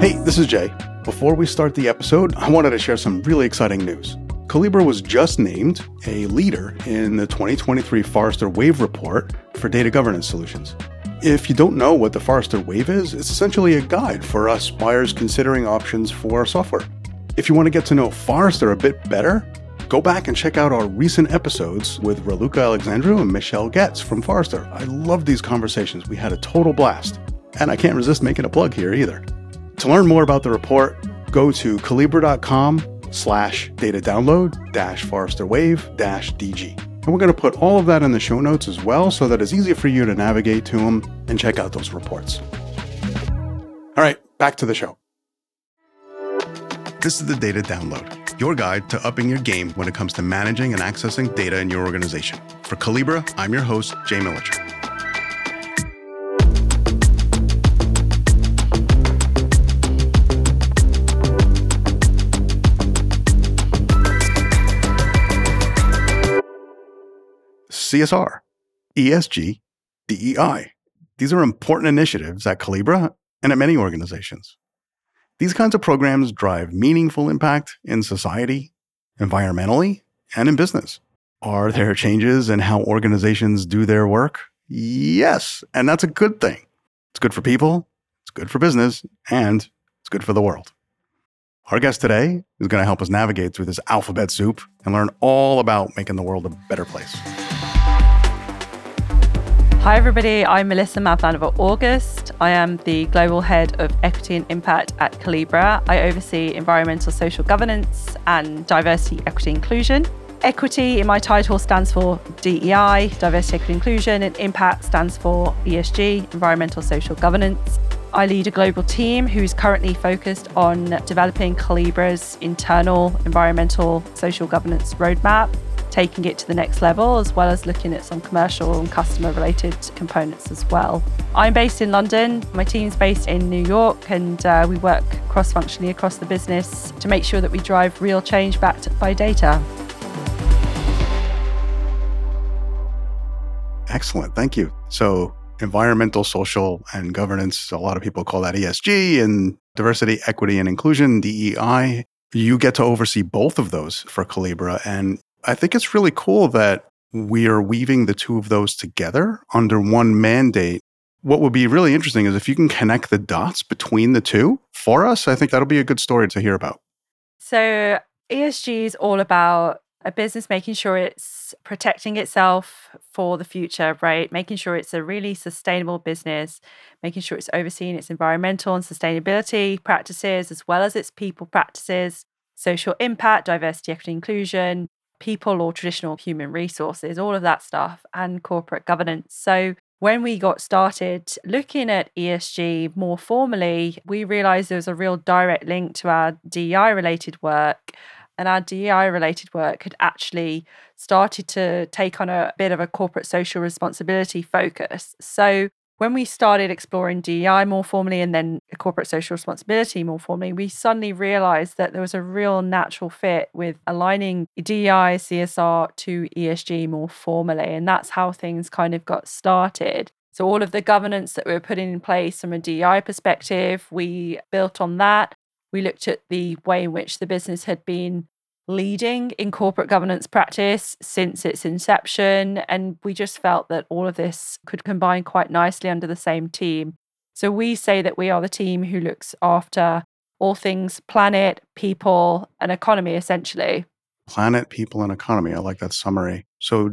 Hey, this is Jay. Before we start the episode, I wanted to share some really exciting news. Collibra was just named a leader in the 2023 Forrester Wave report for data governance solutions. If you don't know what the Forrester Wave is, it's essentially a guide for us buyers considering options for our software. If you want to get to know Forrester a bit better, go back and check out our recent episodes with Raluca Alexandru and Michelle Getz from Forrester. I love these conversations. We had a total blast. And I can't resist making a plug here either. To learn more about the report, go to collibra.com/data download-Forrester Wave-DG. And we're going to put all of that in the show notes as well so that it's easy for you to navigate to them and check out those reports. All right, back to the show. This is the Data Download, your guide to upping your game when it comes to managing and accessing data in your organization. For Collibra, I'm your host, Jay Militscher. CSR, ESG, DEI. These are important initiatives at Collibra and at many organizations. These kinds of programs drive meaningful impact in society, environmentally, and in business. Are there changes in how organizations do their work? Yes, and that's a good thing. It's good for people, it's good for business, and it's good for the world. Our guest today is going to help us navigate through this alphabet soup and learn all about making the world a better place. Hi everybody, I'm Melissa Mavlanova-August. I am the Global Head of Equity and Impact at Collibra. I oversee environmental social governance and diversity, equity, inclusion. Equity in my title stands for DEI, diversity, equity, inclusion, and impact stands for ESG, environmental social governance. I lead a global team who's currently focused on developing Collibra's internal environmental social governance roadmap, taking it to the next level, as well as looking at some commercial and customer-related components as well. I'm based in London. My team's based in New York, and we work cross-functionally across the business to make sure that we drive real change backed by data. Excellent. Thank you. So environmental, social, and governance, a lot of people call that ESG, and diversity, equity, and inclusion, DEI. You get to oversee both of those for Collibra, and I think it's really cool that we are weaving the two of those together under one mandate. What would be really interesting is if you can connect the dots between the two for us. I think that'll be a good story to hear about. So ESG is all about a business making sure it's protecting itself for the future, right? Making sure it's a really sustainable business, making sure it's overseeing its environmental and sustainability practices, as well as its people practices, social impact, diversity, equity, inclusion, people or traditional human resources, all of that stuff, and corporate governance. So when we got started looking at ESG more formally, we realized there was a real direct link to our DEI-related work. And our DEI-related work had actually started to take on a bit of a corporate social responsibility focus. So when we started exploring DEI more formally and then corporate social responsibility more formally, we suddenly realized that there was a real natural fit with aligning DEI, CSR to ESG more formally. And that's how things kind of got started. So all of the governance that we were putting in place from a DEI perspective, we built on that. We looked at the way in which the business had been leading in corporate governance practice since its inception. And we just felt that all of this could combine quite nicely under the same team. So we say that we are the team who looks after all things planet, people, and economy, essentially. Planet, people, and economy. I like that summary. So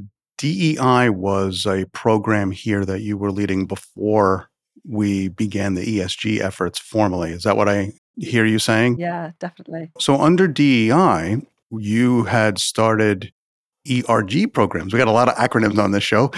DEI was a program here that you were leading before we began the ESG efforts formally. Is that what I hear you saying? Yeah, definitely. So under DEI, you had started ERG programs. We got a lot of acronyms on this show.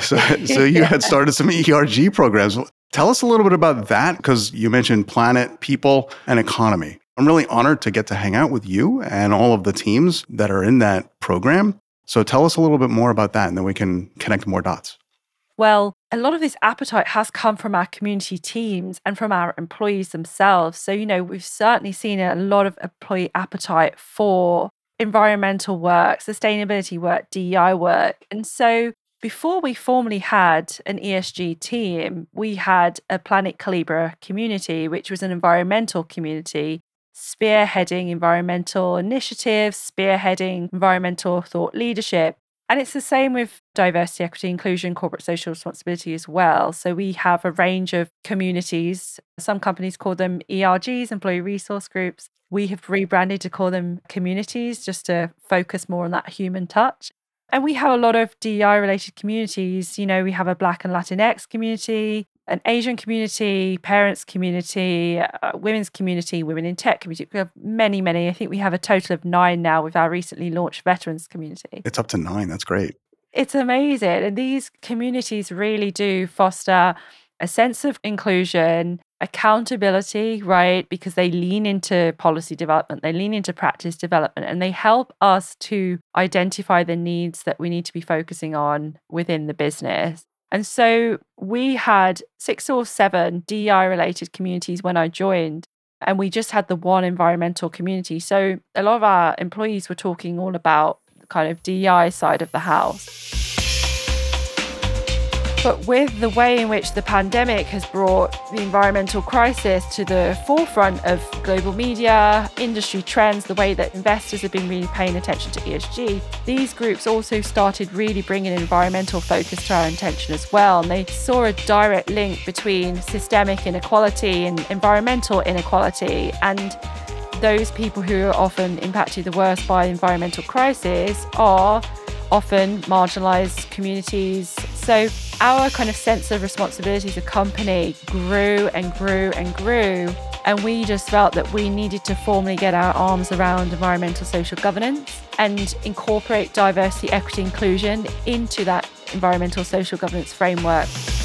So you had started some ERG programs. Tell us a little bit about that, because you mentioned planet, people, and economy. I'm really honored to get to hang out with you and all of the teams that are in that program. So tell us a little bit more about that, and then we can connect more dots. Well, a lot of this appetite has come from our community teams and from our employees themselves. So, we've certainly seen a lot of employee appetite for environmental work, sustainability work, DEI work. And so before we formally had an ESG team, we had a Planet Calibra community, which was an environmental community, spearheading environmental initiatives, spearheading environmental thought leadership. And it's the same with diversity, equity, inclusion, corporate social responsibility as well. So we have a range of communities. Some companies call them ERGs, employee resource groups. We have rebranded to call them communities just to focus more on that human touch. And we have a lot of DEI related communities. We have a Black and Latinx community, an Asian community, parents community, women's community, women in tech community. We have many, many. I think we have a total of 9 now with our recently launched veterans community. It's up to 9. That's great. It's amazing. And these communities really do foster a sense of inclusion, accountability, right? Because they lean into policy development, they lean into practice development, and they help us to identify the needs that we need to be focusing on within the business. And so we had 6 or 7 DEI related communities when I joined, and we just had the one environmental community. So a lot of our employees were talking all about the kind of DEI side of the house. But with the way in which the pandemic has brought the environmental crisis to the forefront of global media, industry trends, the way that investors have been really paying attention to ESG, these groups also started really bringing environmental focus to our attention as well. And they saw a direct link between systemic inequality and environmental inequality. And those people who are often impacted the worst by the environmental crisis are often marginalized communities. So our kind of sense of responsibility as a company grew and grew and grew. And we just felt that we needed to formally get our arms around environmental social governance and incorporate diversity, equity, inclusion into that environmental social governance framework.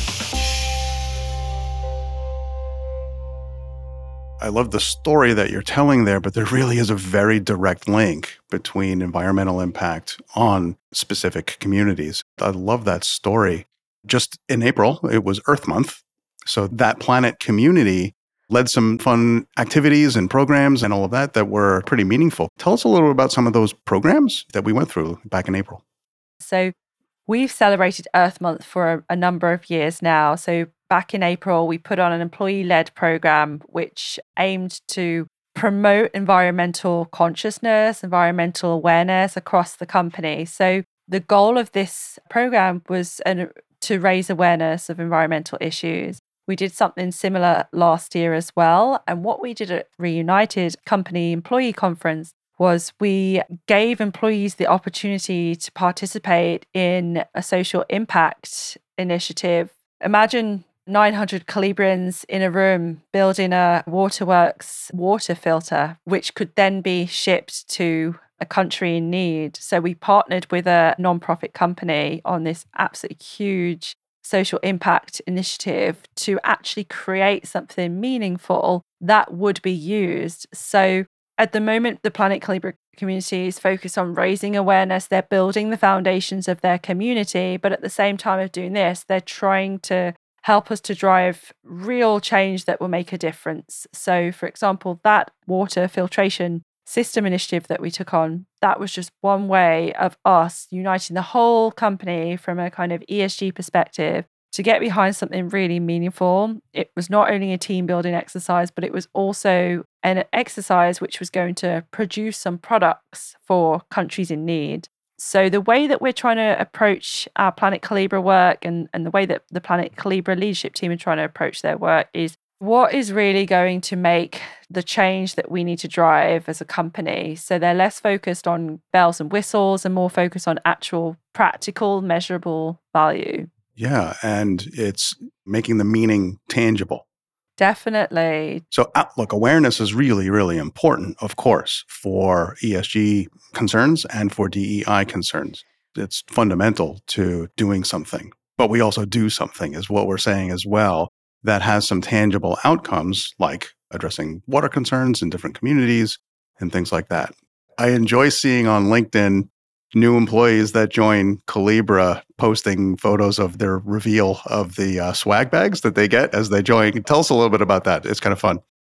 I love the story that you're telling there, but there really is a very direct link between environmental impact on specific communities. I love that story. Just in April, it was Earth Month. So that planet community led some fun activities and programs and all of that were pretty meaningful. Tell us a little about some of those programs that we went through back in April. So we've celebrated Earth Month for a number of years now. So back in April, we put on an employee-led program which aimed to promote environmental consciousness, environmental awareness across the company. So the goal of this program was to raise awareness of environmental issues. We did something similar last year as well. And what we did at Reunited Company Employee Conference was we gave employees the opportunity to participate in a social impact initiative. Imagine 900 Calibrians in a room building a waterworks water filter, which could then be shipped to a country in need. So we partnered with a nonprofit company on this absolutely huge social impact initiative to actually create something meaningful that would be used. So at the moment, the Planet Calibra community is focused on raising awareness. They're building the foundations of their community, but at the same time of doing this, they're trying to help us to drive real change that will make a difference. So, for example, that water filtration system initiative that we took on, that was just one way of us uniting the whole company from a kind of ESG perspective to get behind something really meaningful. It was not only a team building exercise, but it was also an exercise which was going to produce some products for countries in need. So the way that we're trying to approach our Planet Calibra work and the way that the Planet Calibra leadership team are trying to approach their work is what is really going to make the change that we need to drive as a company. So they're less focused on bells and whistles and more focused on actual practical, measurable value. Yeah, and it's making the meaning tangible. Definitely. So look, awareness is really, really important, of course, for ESG concerns and for DEI concerns. It's fundamental to doing something. But we also do something, is what we're saying as well, that has some tangible outcomes, like addressing water concerns in different communities and things like that. I enjoy seeing on LinkedIn new employees that join Calibra posting photos of their reveal of the swag bags that they get as they join. Tell us a little bit about that. It's kind of fun.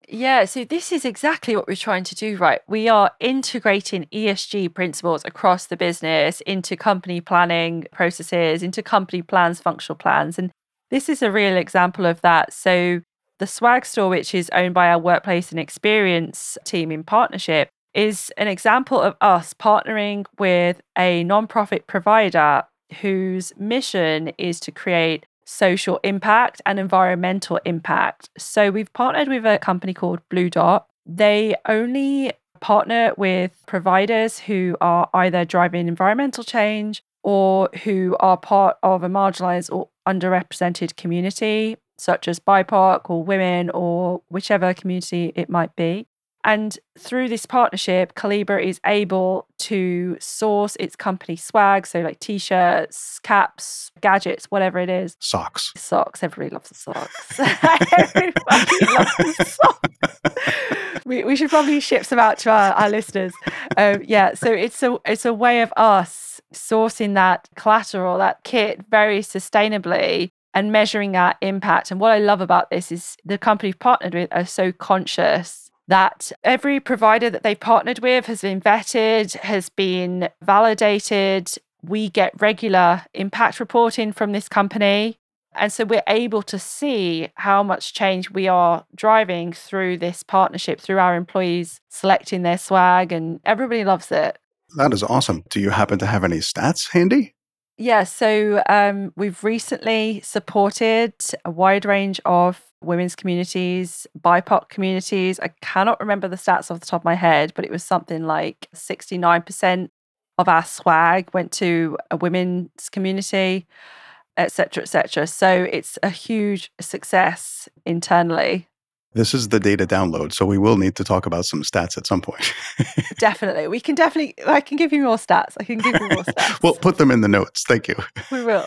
Yeah, so this is exactly what we're trying to do, right? We are integrating ESG principles across the business into company planning processes, into company plans, functional plans. And this is a real example of that. So, the Swag Store, which is owned by our Workplace and Experience team in partnership, is an example of us partnering with a nonprofit provider whose mission is to create social impact and environmental impact. So we've partnered with a company called Blue Dot. They only partner with providers who are either driving environmental change or who are part of a marginalized or underrepresented community, such as BIPOC or women or whichever community it might be. And through this partnership, Calibra is able to source its company swag, so like t-shirts, caps, gadgets, whatever it is. Socks. Socks. Everybody loves the socks. Everybody loves the socks. We should probably ship some out to our listeners. Yeah, so it's a way of us sourcing that collateral, that kit, very sustainably and measuring our impact. And what I love about this is the company we've partnered with are so conscious that every provider that they've partnered with has been vetted, has been validated. We get regular impact reporting from this company. And so we're able to see how much change we are driving through this partnership, through our employees selecting their swag, and everybody loves it. That is awesome. Do you happen to have any stats handy? Yeah, so we've recently supported a wide range of women's communities, BIPOC communities. I cannot remember the stats off the top of my head, but it was something like 69% of our swag went to a women's community, et cetera, et cetera. So it's a huge success internally. This is the data download, so we will need to talk about some stats at some point. Definitely. I can give you more stats. I can give you more stats. Well, put them in the notes. Thank you. We will.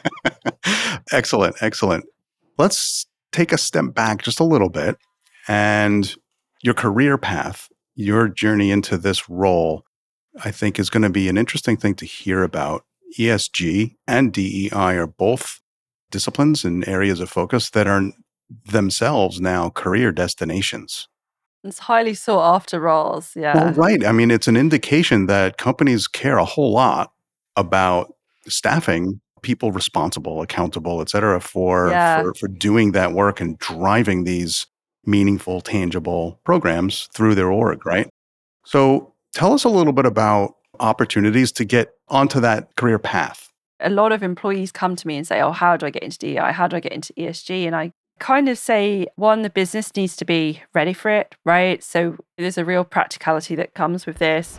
Excellent. Excellent. Let's take a step back just a little bit. And your career path, your journey into this role, I think is going to be an interesting thing to hear about. ESG and DEI are both disciplines and areas of focus that are themselves now career destinations. It's highly sought after roles. Yeah. Well, right. I mean, it's an indication that companies care a whole lot about staffing people responsible, accountable, et cetera, for doing that work and driving these meaningful, tangible programs through their org, right? So tell us a little bit about opportunities to get onto that career path. A lot of employees come to me and say, oh, how do I get into DEI? How do I get into ESG? And I kind of say, one, the business needs to be ready for it, right? So there's a real practicality that comes with this.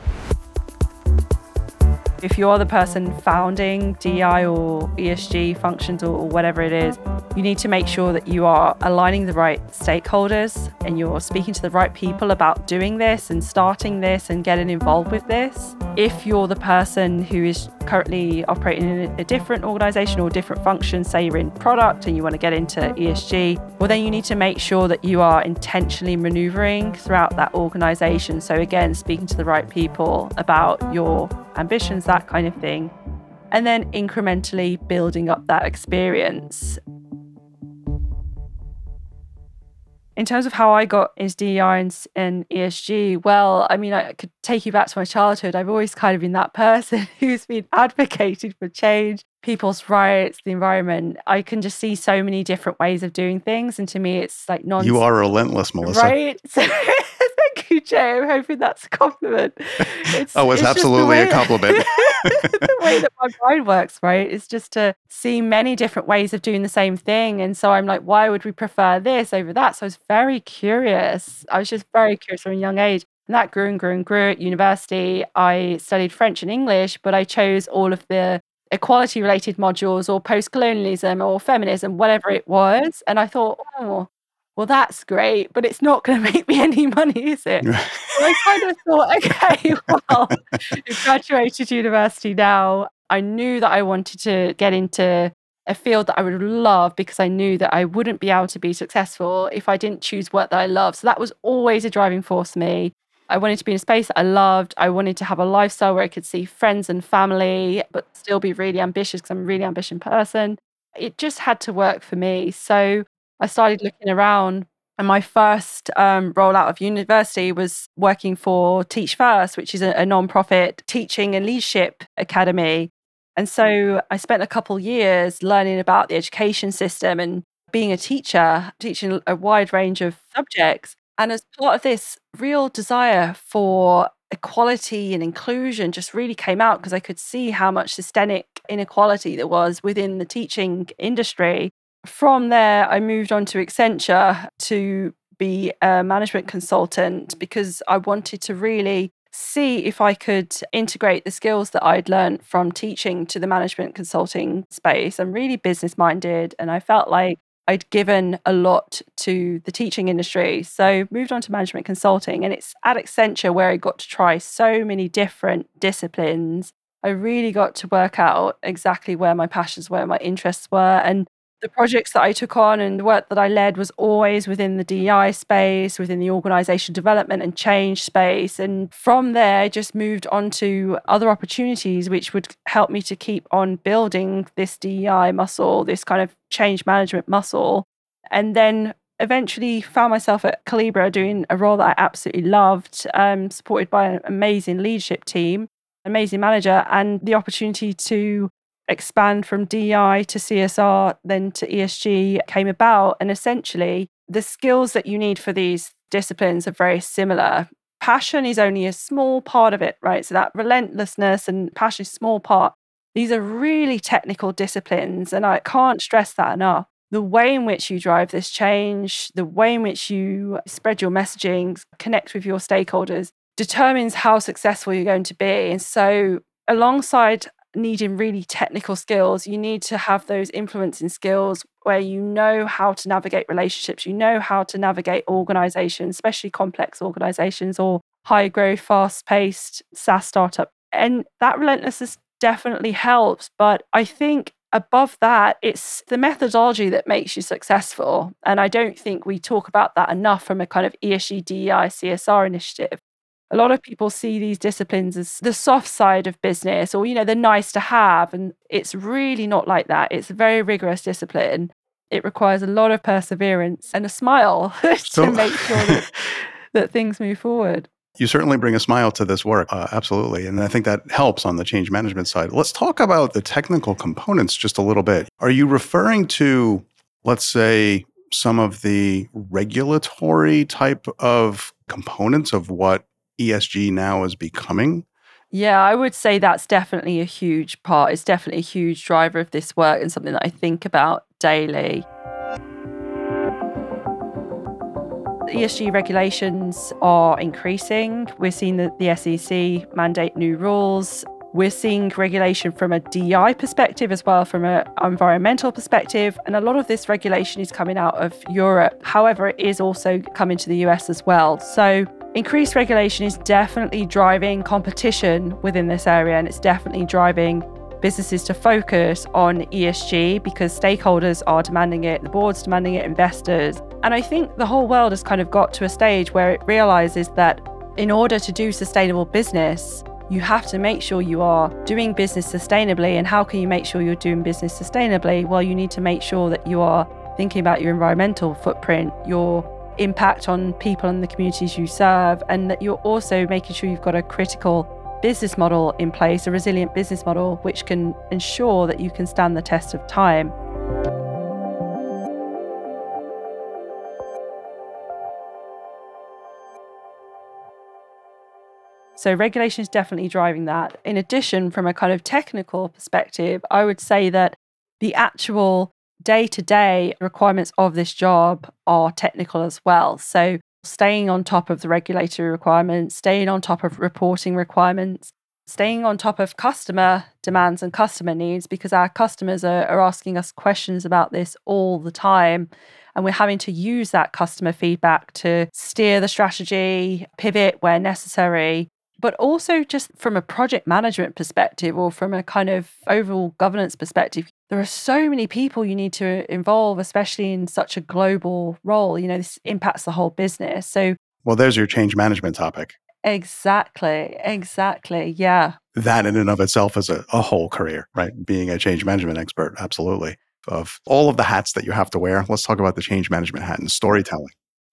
If you're the person founding DEI or ESG functions or whatever it is, you need to make sure that you are aligning the right stakeholders and you're speaking to the right people about doing this and starting this and getting involved with this. If you're the person who is currently operating in a different organization or different function, say you're in product and you want to get into ESG, well, then you need to make sure that you are intentionally maneuvering throughout that organization. So again, speaking to the right people about your ambitions, that kind of thing, and then incrementally building up that experience. In terms of how I got into DEI and ESG, well, I mean, I could take you back to my childhood. I've always kind of been that person who's been advocating for change, people's rights, the environment. I can just see so many different ways of doing things. And to me, it's like You are relentless, Melissa. Right? So, thank you, Jay. I'm hoping that's a compliment. It's absolutely a compliment. The way that my mind works, right? Is just to see many different ways of doing the same thing. And so I'm like, why would we prefer this over that? So I was very curious. I was just very curious from a young age. And that grew and grew and grew. At university, I studied French and English, but I chose all of the equality related modules or post-colonialism or feminism, whatever it was. And I thought, oh, well, that's great, but it's not going to make me any money, is it? So I kind of thought, okay, well, I've graduated university now. I knew that I wanted to get into a field that I would love because I knew that I wouldn't be able to be successful if I didn't choose work that I love. So that was always a driving force for me. I wanted to be in a space that I loved. I wanted to have a lifestyle where I could see friends and family, but still be really ambitious because I'm a really ambitious person. It just had to work for me. So I started looking around And my first role out of university was working for Teach First, which is a non-profit teaching and leadership academy. And so I spent a couple years learning about the education system and being a teacher, teaching a wide range of subjects. And as part of this, real desire for equality and inclusion just really came out because I could see how much systemic inequality there was within the teaching industry. From there, I moved on to Accenture to be a management consultant because I wanted to really see if I could integrate the skills that I'd learned from teaching to the management consulting space. I'm really business minded and I felt like I'd given a lot to the teaching industry. So moved on to management consulting, and it's at Accenture where I got to try so many different disciplines. I really got to work out exactly where my passions were, my interests were, and the projects that I took on and the work that I led was always within the DEI space, within the organization development and change space. And from there, I just moved on to other opportunities, which would help me to keep on building this DEI muscle, this kind of change management muscle. And then eventually found myself at Collibra doing a role that I absolutely loved, supported by an amazing leadership team, amazing manager, and the opportunity to expand from DEI to CSR, then to ESG came about. And essentially, the skills that you need for these disciplines are very similar. Passion is only a small part of it, right? So that relentlessness and passion is a small part. These are really technical disciplines, and I can't stress that enough. The way in which you drive this change, the way in which you spread your messaging, connect with your stakeholders, determines how successful you're going to be. And so, alongside needing really technical skills, you need to have those influencing skills where you know how to navigate relationships, you know how to navigate organizations, especially complex organizations or high growth, fast paced SaaS startup. And that relentlessness definitely helps. But I think above that, it's the methodology that makes you successful. And I don't think we talk about that enough from a kind of ESG, DEI, CSR initiative. A lot of people see these disciplines as the soft side of business or, the nice to have. And it's really not like that. It's a very rigorous discipline. It requires a lot of perseverance and a smile to make sure that things move forward. You certainly bring a smile to this work. Absolutely. And I think that helps on the change management side. Let's talk about the technical components just a little bit. Are you referring to, let's say, some of the regulatory type of components of what ESG now is becoming? Yeah, I would say that's definitely a huge part. It's definitely a huge driver of this work and something that I think about daily. ESG regulations are increasing. We're seeing that the SEC mandate new rules. We're seeing regulation from a DEI perspective as well, from an environmental perspective. And a lot of this regulation is coming out of Europe. However, it is also coming to the US as well. So increased regulation is definitely driving competition within this area, and it's definitely driving businesses to focus on ESG because stakeholders are demanding it, the board's demanding it, investors. And I think the whole world has kind of got to a stage where it realizes that in order to do sustainable business, you have to make sure you are doing business sustainably. And how can you make sure you're doing business sustainably? Well, you need to make sure that you are thinking about your environmental footprint, your impact on people and the communities you serve, and that you're also making sure you've got a critical business model in place, a resilient business model, which can ensure that you can stand the test of time. So regulation is definitely driving that. In addition, from a kind of technical perspective, I would say that the actual day-to-day requirements of this job are technical as well. So staying on top of the regulatory requirements, staying on top of reporting requirements, staying on top of customer demands and customer needs, because our customers are asking us questions about this all the time. And we're having to use that customer feedback to steer the strategy, pivot where necessary. But also just from a project management perspective or from a kind of overall governance perspective, there are so many people you need to involve, especially in such a global role. This impacts the whole business. So, well, there's your change management topic. Exactly. Yeah. That in and of itself is a whole career, right? Being a change management expert, absolutely. Of all of the hats that you have to wear, let's talk about the change management hat and storytelling.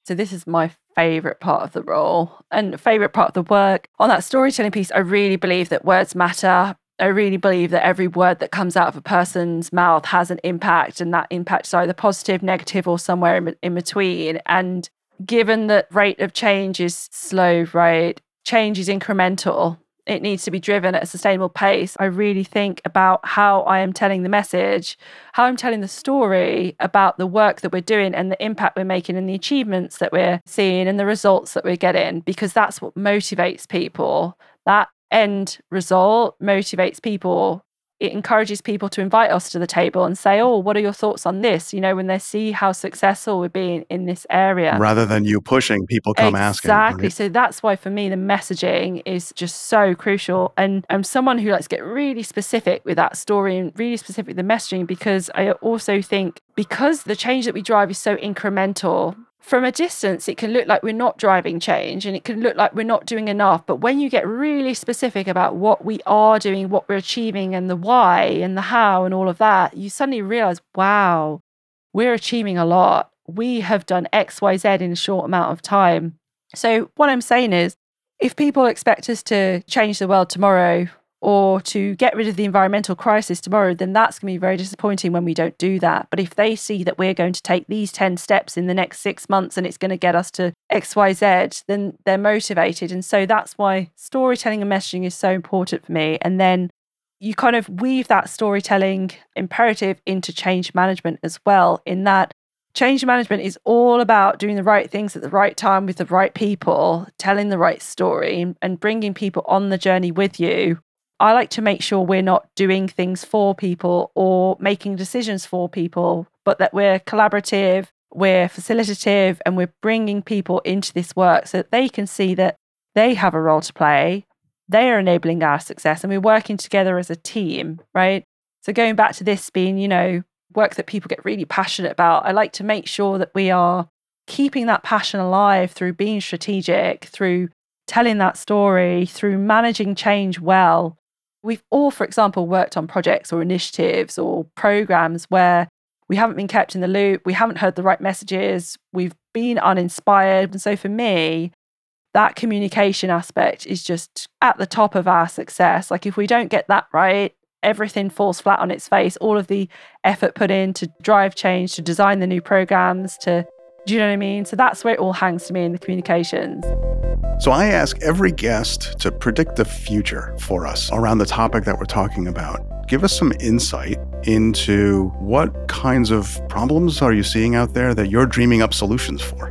So this is my favorite part of the role and favorite part of the work. On that storytelling piece, I really believe that words matter. I really believe that every word that comes out of a person's mouth has an impact, and that impact is either positive, negative, or somewhere in between. And given that rate of change is slow, right? Change is incremental. It needs to be driven at a sustainable pace. I really think about how I am telling the message, how I'm telling the story about the work that we're doing and the impact we're making and the achievements that we're seeing and the results that we're getting, because that's what motivates people. That end result motivates people. It encourages people to invite us to the table and say, oh, what are your thoughts on this? When they see how successful we're being in this area. Rather than you pushing, people come asking. Exactly. Right? So that's why for me, the messaging is just so crucial. And I'm someone who likes to get really specific with that story and really specific with the messaging, because I also think because the change that we drive is so incremental, from a distance, it can look like we're not driving change and it can look like we're not doing enough. But when you get really specific about what we are doing, what we're achieving, and the why and the how and all of that, you suddenly realize, wow, we're achieving a lot. We have done X, Y, Z in a short amount of time. So what I'm saying is, if people expect us to change the world tomorrow or to get rid of the environmental crisis tomorrow, then that's going to be very disappointing when we don't do that. But if they see that we're going to take these 10 steps in the next 6 months and it's going to get us to X, Y, Z, then they're motivated. And so that's why storytelling and messaging is so important for me. And then you kind of weave that storytelling imperative into change management as well, in that change management is all about doing the right things at the right time with the right people, telling the right story and bringing people on the journey with you. I like to make sure we're not doing things for people or making decisions for people, but that we're collaborative, we're facilitative, and we're bringing people into this work so that they can see that they have a role to play. They are enabling our success and we're working together as a team, right? So going back to this being, work that people get really passionate about, I like to make sure that we are keeping that passion alive through being strategic, through telling that story, through managing change well. We've all, for example, worked on projects or initiatives or programs where we haven't been kept in the loop, we haven't heard the right messages, we've been uninspired. And so for me, that communication aspect is just at the top of our success. Like if we don't get that right, everything falls flat on its face. All of the effort put in to drive change, to design the new programs, do you know what I mean? So that's where it all hangs to me in the communications. So I ask every guest to predict the future for us around the topic that we're talking about. Give us some insight into what kinds of problems are you seeing out there that you're dreaming up solutions for?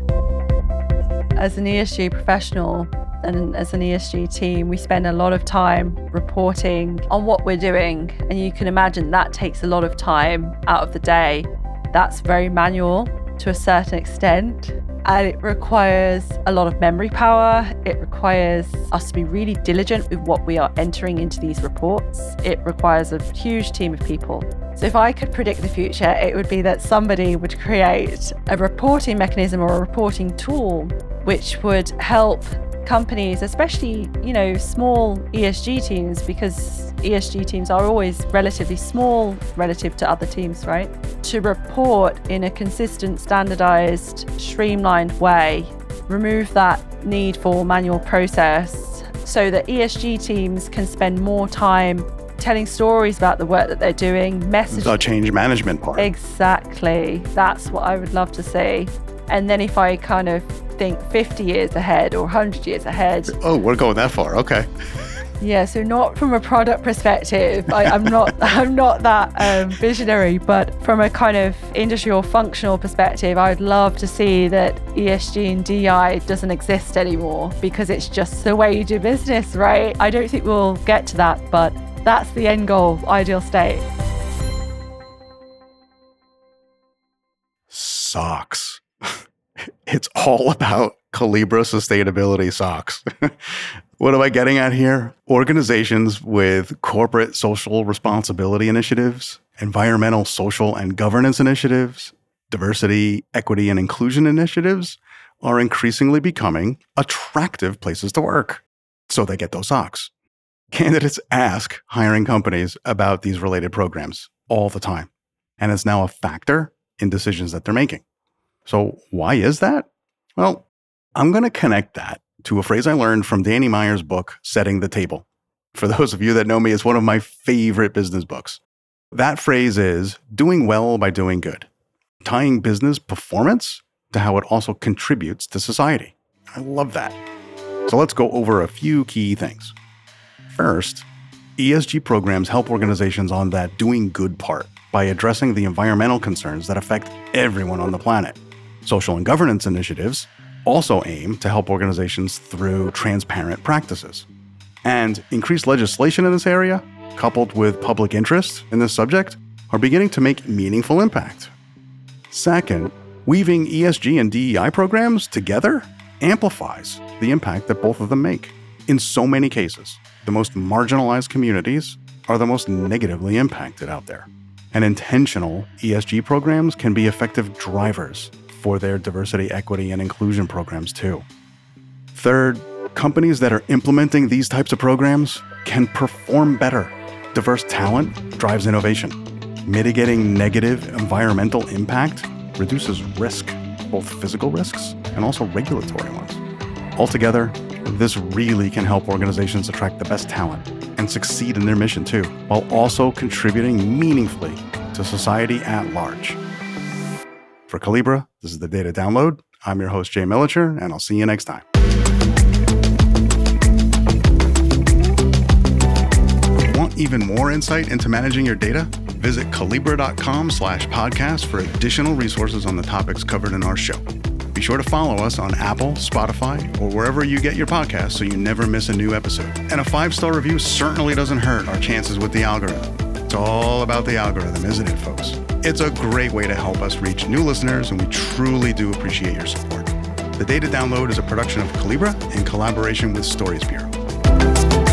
As an ESG professional and as an ESG team, we spend a lot of time reporting on what we're doing. And you can imagine that takes a lot of time out of the day. That's very manual to a certain extent. And it requires a lot of memory power. It requires us to be really diligent with what we are entering into these reports. It requires a huge team of people. So if I could predict the future, it would be that somebody would create a reporting mechanism or a reporting tool which would help companies, especially, small ESG teams, because ESG teams are always relatively small relative to other teams, right? To report in a consistent, standardized, streamlined way, remove that need for manual process so that ESG teams can spend more time telling stories about the work that they're doing, The change management part. Exactly. That's what I would love to see. And then if I kind of think 50 years ahead or 100 years ahead. Oh, we're going that far. Okay. Yeah, so not from a product perspective. I'm not that visionary, but from a kind of industry or functional perspective, I'd love to see that ESG and DI doesn't exist anymore because it's just the way you do business, right? I don't think we'll get to that, but that's the end goal, ideal state. Socks. It's all about Collibra sustainability socks. What am I getting at here? Organizations with corporate social responsibility initiatives, environmental, social, and governance initiatives, diversity, equity, and inclusion initiatives are increasingly becoming attractive places to work. So they get those socks. Candidates ask hiring companies about these related programs all the time, and it's now a factor in decisions that they're making. So why is that? Well, I'm going to connect that to a phrase I learned from Danny Meyer's book, Setting the Table. For those of you that know me, it's one of my favorite business books. That phrase is doing well by doing good, tying business performance to how it also contributes to society. I love that. So let's go over a few key things. First, ESG programs help organizations on that doing good part by addressing the environmental concerns that affect everyone on the planet. Social and governance initiatives also aim to help organizations through transparent practices. And increased legislation in this area, coupled with public interest in this subject, are beginning to make meaningful impact. Second, weaving ESG and DEI programs together amplifies the impact that both of them make. In so many cases, the most marginalized communities are the most negatively impacted out there. And intentional ESG programs can be effective drivers for their diversity, equity, and inclusion programs too. Third, companies that are implementing these types of programs can perform better. Diverse talent drives innovation. Mitigating negative environmental impact reduces risk, both physical risks and also regulatory ones. Altogether, this really can help organizations attract the best talent and succeed in their mission too, while also contributing meaningfully to society at large. For Collibra, this is the Data Download. I'm your host, Jay Militscher, and I'll see you next time. Want even more insight into managing your data? Visit Collibra.com/podcast for additional resources on the topics covered in our show. Be sure to follow us on Apple, Spotify, or wherever you get your podcasts so you never miss a new episode. And a 5-star review certainly doesn't hurt our chances with the algorithm. It's all about the algorithm, isn't it, folks? It's a great way to help us reach new listeners, and we truly do appreciate your support. The Data Download is a production of Collibra in collaboration with Stories Bureau.